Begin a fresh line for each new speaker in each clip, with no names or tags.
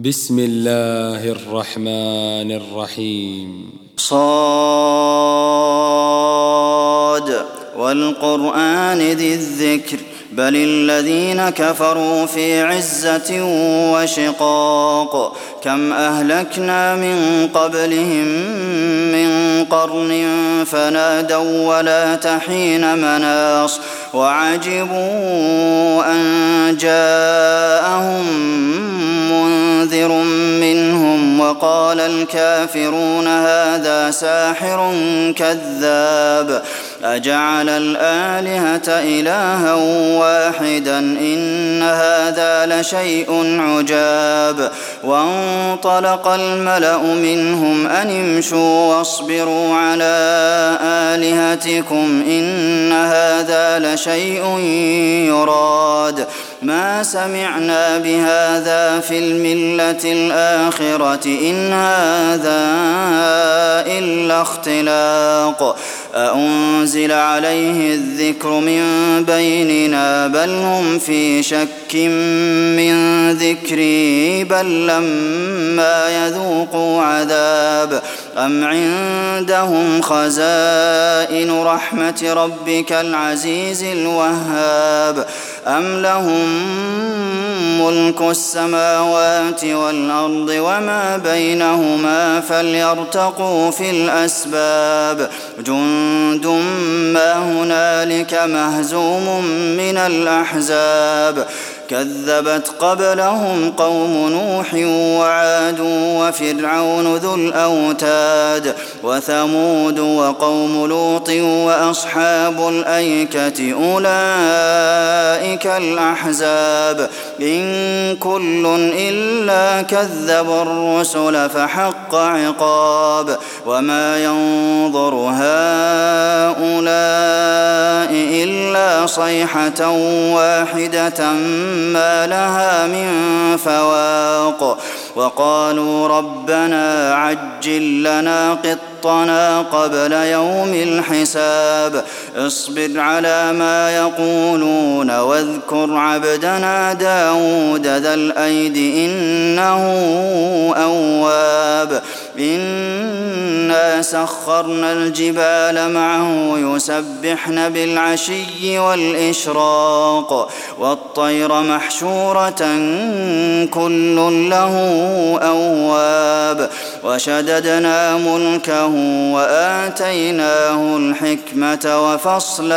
بسم الله الرحمن الرحيم.
صاد والقرآن ذي الذكر بل الذين كفروا في عزة وشقاق كم أهلكنا من قبلهم من قرن فنادوا ولا تحين مناص وعجبوا أن جاءهم منذر منهم وقال الكافرون هذا ساحر كذاب أجعل الآلهة إلها واحدا إن هذا لشيء عجاب وانطلق الملأ منهم أن امشوا واصبروا على آلهتكم إن هذا لشيء يراد ما سمعنا بهذا في الملة الآخرة إن هذا إلا اختلاق أأنزل عليه الذكر من بيننا بل هم في شك من ذكري بل لما يذوقوا عذاب أم عندهم خزائن رحمة ربك العزيز الوهاب أم لهم ملك السماوات والأرض وما بينهما فليرتقوا في الأسباب جند ما هنالك مهزوم من الأحزاب كذبت قبلهم قوم نوح وعاد وفرعون ذو الأوتاد وثمود وقوم لوط وأصحاب الأيكة أولئك الأحزاب إن كل إلا كذب الرسل فحق عقاب وما ينظر هؤلاء إلا صيحة واحدة ما لها من فواق وقالوا ربنا عجل لنا قطنا قبل يوم الحساب اصبر على ما يقولون واذكر عبدنا داود ذا الأيد إنه أواب إنا سخرنا الجبال معه يسبحن بالعشي والإشراق والطير محشورة كل له أواب وشددنا ملكه وآتيناه الحكمة وفصل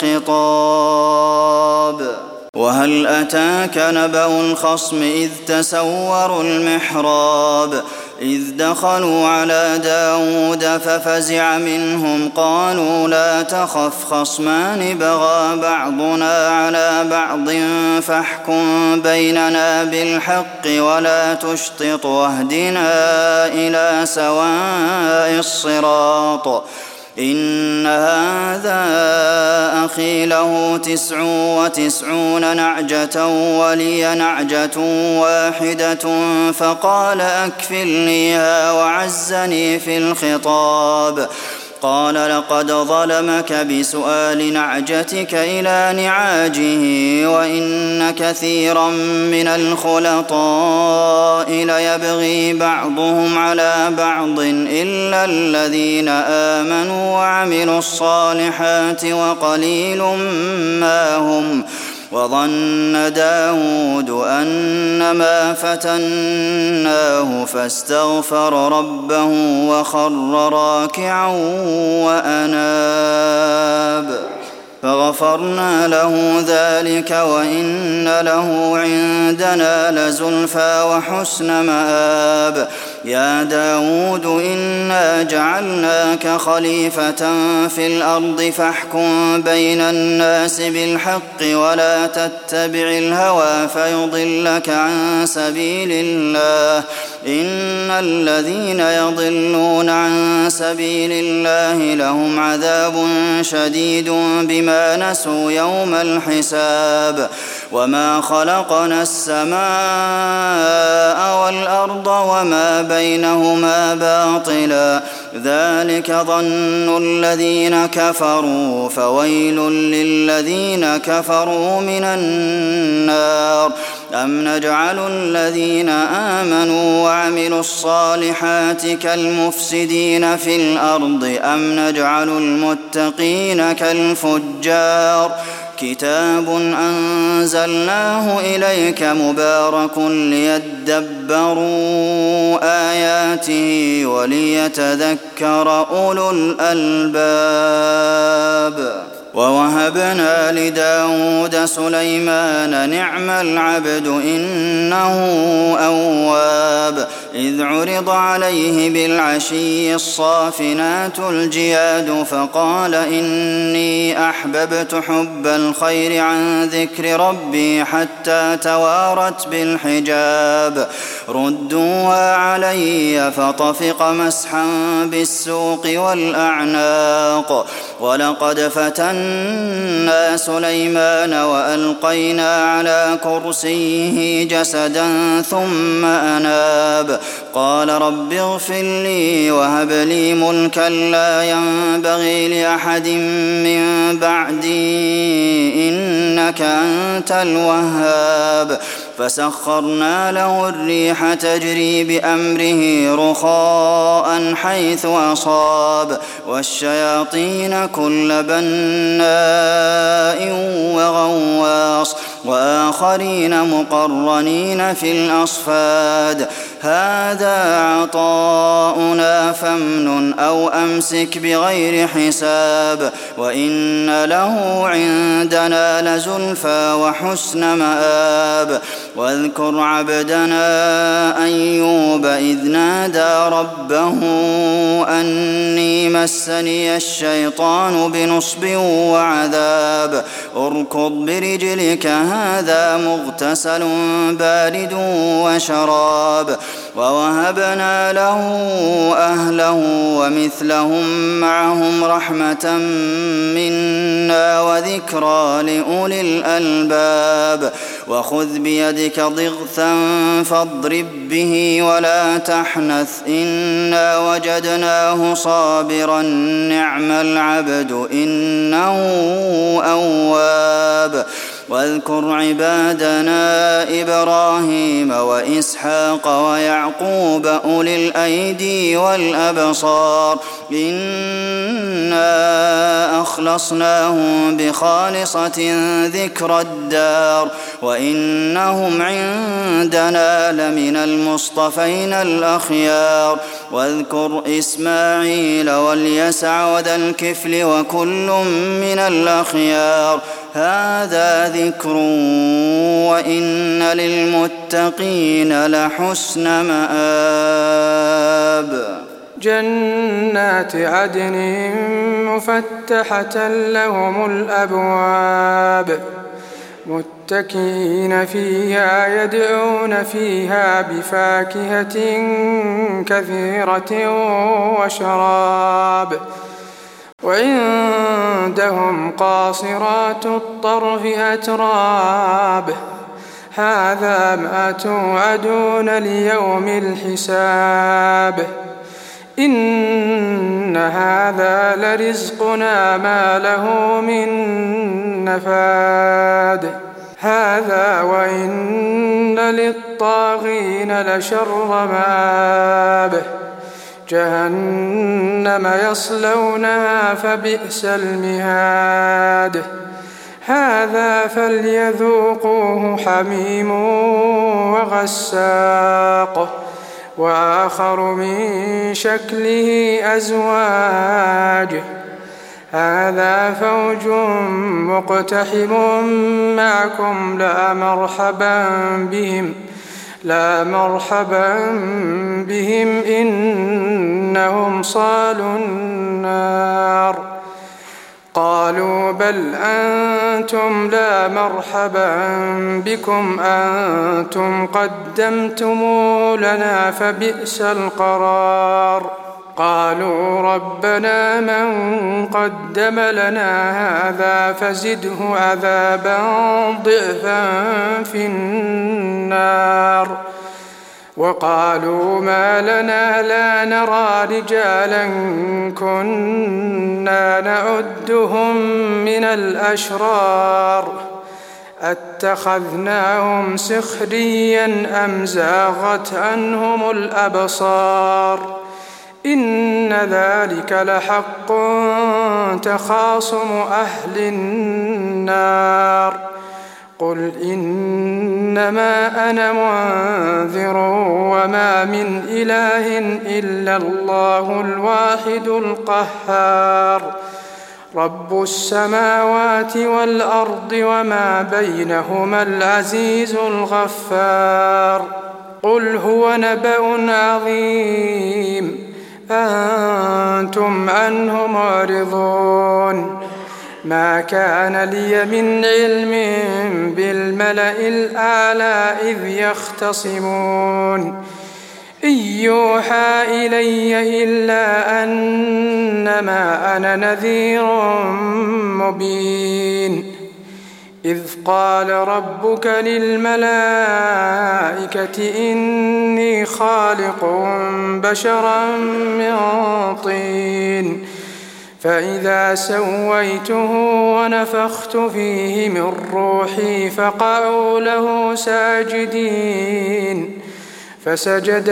الخطاب وهل أتاك نبأ الخصم إذ تسوروا المحراب إذ دخلوا على داود ففزع منهم قالوا لا تخف خصمان بغى بعضنا على بعض فاحكم بيننا بالحق ولا تشطط واهدنا إلى سواء الصراط إن هذا أخي له 99 نعجة ولي نعجة واحدة فقال أكفلنيها وعزني في الخطاب قال لقد ظلمك بسؤال نعجتك إلى نعاجه وإن كثيرا من الخلطاء ليبغي بعضهم على بعض إلا الذين آمنوا وعملوا الصالحات وقليل ما هم وظن داود أنما فتناه فاستغفر ربه وخر راكعا وأناب فغفرنا له ذلك وإن له عندنا لزلفى وحسن مآب يا داود إنا جعلناك خليفة في الأرض فاحكم بين الناس بالحق ولا تتبع الهوى فيضلك عن سبيل الله إن الذين يضلون عن سبيل الله لهم عذاب شديد بما نسوا يوم الحساب وما خلقنا السماء والأرض وما بينهما باطلا ذلك ظن الذين كفروا فويل للذين كفروا من النار أم نجعل الذين آمنوا وعملوا الصالحات كالمفسدين في الأرض أم نجعل المتقين كالفجار كتاب أنزلناه إليك مبارك ليدبروا آياته وليتذكر أولو الألباب ووهبنا لداود سليمان نعم العبد إنه أواب إذ عرض عليه بالعشي الصافنات الجياد فقال إني أحببت حب الخير عن ذكر ربي حتى توارت بالحجاب ردوها علي فطفق مسحا بالسوق والأعناق ولقد فتنا سليمان وألقينا على كرسيه جسدا ثم أناب قال رب اغفر لي وهب لي ملكا لا ينبغي لأحد من بعدي إنك أنت الوهاب فسخرنا له الريح تجري بأمره رخاء حيث أصاب والشياطين كل بناء وغواص وآخرين مقرنين في الأصفاد هذا عطاؤنا فامنن أو أمسك بغير حساب وإن له عندنا لزلفى وحسن مآب واذكر عبدنا أيوب إذ نادى ربه أني مسني الشيطان بنصب وعذاب اركض برجلك هذا مغتسل بارد وشراب ووهبنا له أهله ومثلهم معهم رحمة منا وذكرى لأولي الألباب وخذ بيدك ضغثا فاضرب به ولا تحنث إنا وجدناه صابرا نعم العبد إنه أواب واذكر عبادنا إبراهيم وإسحاق ويعقوب أولي الأيدي والأبصار إنا أخلصناهم بخالصة ذكر الدار وإنهم عندنا لمن المصطفين الأخيار واذكر إسماعيل واليسع وذا الكفل وكل من الأخيار هذا ذكر وإن للمتقين لحسن مآب
جنات عدن مفتحة لهم الأبواب متكئين فيها يدعون فيها بفاكهة كثيرة وشراب وعندهم قاصرات الطرف أتراب هذا ما توعدون ليوم الحساب إن هذا لرزقنا ما له من نفاد هذا وإن للطاغين لشر مآب جهنم يصلونها فبئس المهاد هذا فليذوقوه حميم وغساق وآخر من شكله أزواج هذا فوج مقتحم معكم لا مرحبا بهم إنهم صالوا النار قالوا بل أنتم لا مرحبا بكم أنتم قدمتموه لنا فبئس القرار قالوا ربنا من قدم لنا هذا فزده عذابا ضعفا في النار وقالوا ما لنا لا نرى رجالا كنا نعدهم من الأشرار أتخذناهم سخريا أم زاغت عنهم الأبصار إن ذلك لحق تخاصم أهل النار قل إنما أنا منذر وما من إله إلا الله الواحد القهار رب السماوات والأرض وما بينهما العزيز الغفار قل هو نبأ عظيم أنتم عنه معرضون ما كان لي من علم بالملأ الأعلى إذ يختصمون إن يوحى إلي إلا أنما أنا نذير مبين إذ قال ربك للملائكة إني خالق بشرا من طين فإذا سويته ونفخت فيه من روحي فقعوا له ساجدين فسجد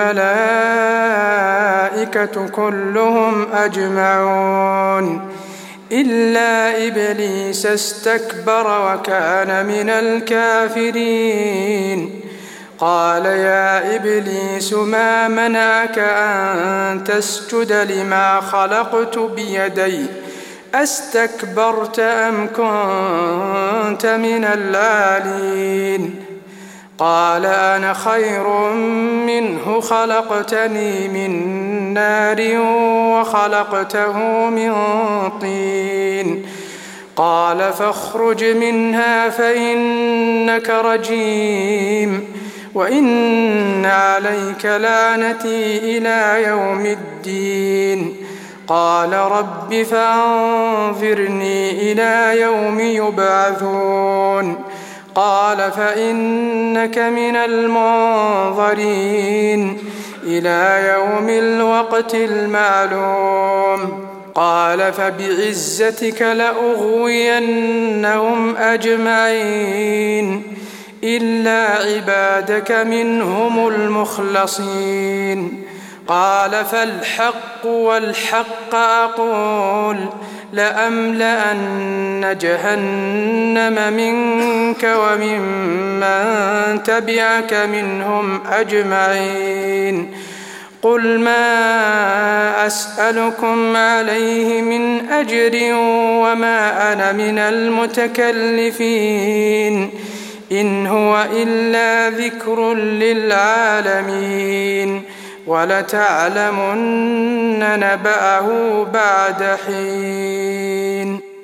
الملائكة كلهم أجمعون إلا إبليس استكبر وكان من الكافرين قال يا إبليس ما منعك أن تسجد لما خلقت بيدي أستكبرت أم كنت من العالين قال أنا خير منه خلقتني من نار وخلقته من طين قال فاخرج منها فإنك رجيم وإن عليك لعنتي إلى يوم الدين قال رب فأنظرني إلى يوم يبعثون قال فإنك من المنظرين إلى يوم الوقت المعلوم قال فبعزتك لأغوينهم أجمعين إلا عبادك منهم المخلصين قال فالحق والحق أقول لأملأن جهنم منك وممن تبعك منهم أجمعين قل ما أسألكم عليه من أجر وما أنا من المتكلفين إن هو إلا ذكر للعالمين ولتعلمن نبأه بعد حين